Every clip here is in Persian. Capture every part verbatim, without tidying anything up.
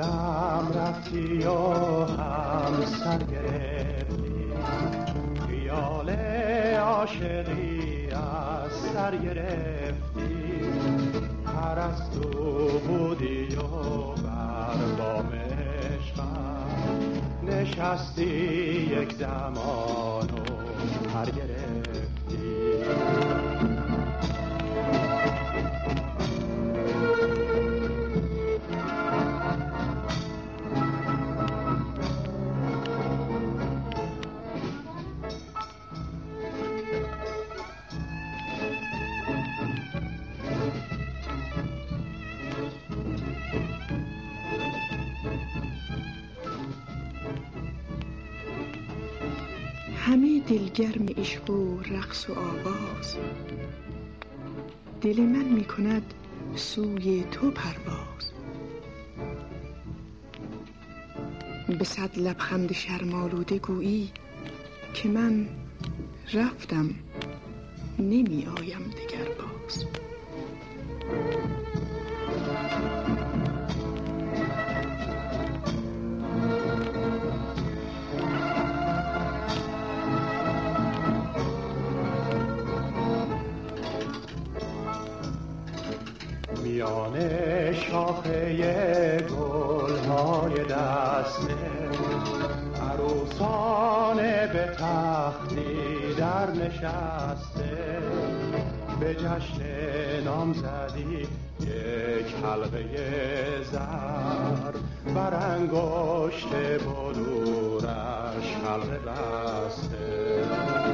دم رفتی و هم سر گرفتی، خیال عاشقی از سر گرفتی، پرستو بودی و بر بام عشقم نشستی یک زمان و پر گرفتی. همه دلگرم عشق و رقص و آواز، دل من می کند سوی تو پرواز. به صد لبخند شرم‌آلوده گویی که من رفتم نمی آیم دگر باز. میان شاخه گل‌های دسته عروسانه به تختی در نشسته، به جشن نامزدی یک حلقه زر بر انگشت بلورش حلقه بسته.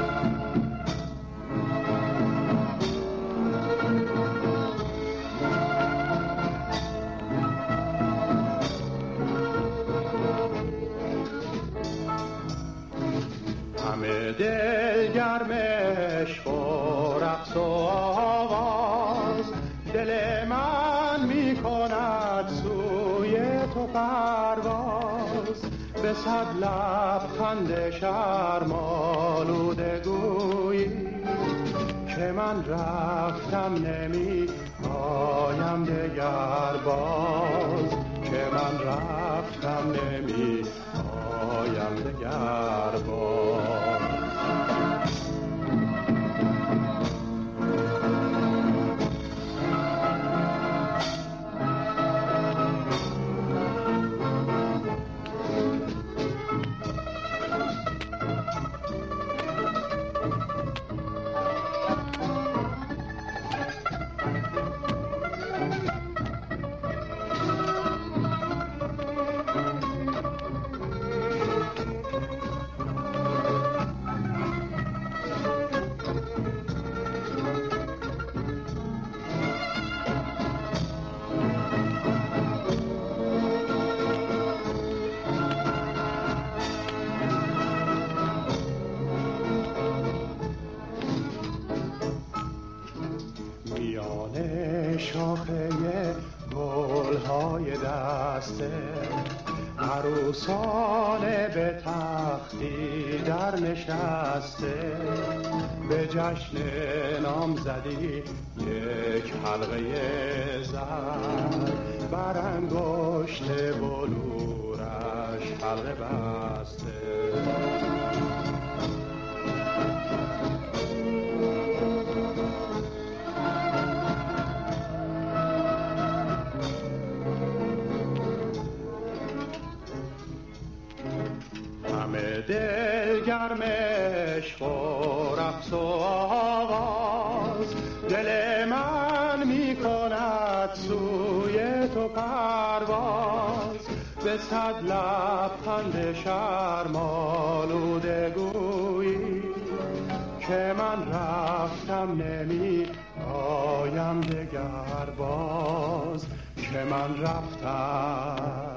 همه دل گرم عشق و رقص و آواز، دل من می کند سوی تو پرواز. به صد لبخند شرم‌آلوده گویی که من رفتم نمی آیم دگر باز، که من رفتم نمی آیم دگر باز. میان شاخه گل‌های دسته عروسانه به تختی در نشسته، به جشن نامزدی یک حلقه زر بر انگشت بلورش حلقه بسته. همه دل گرم عشق و رقص و آواز، دل من می کند سوی تو پرواز. به صد لبخند شرم‌آلوده گویی که من رفتم نمی آیم دگر باز، که من رفتم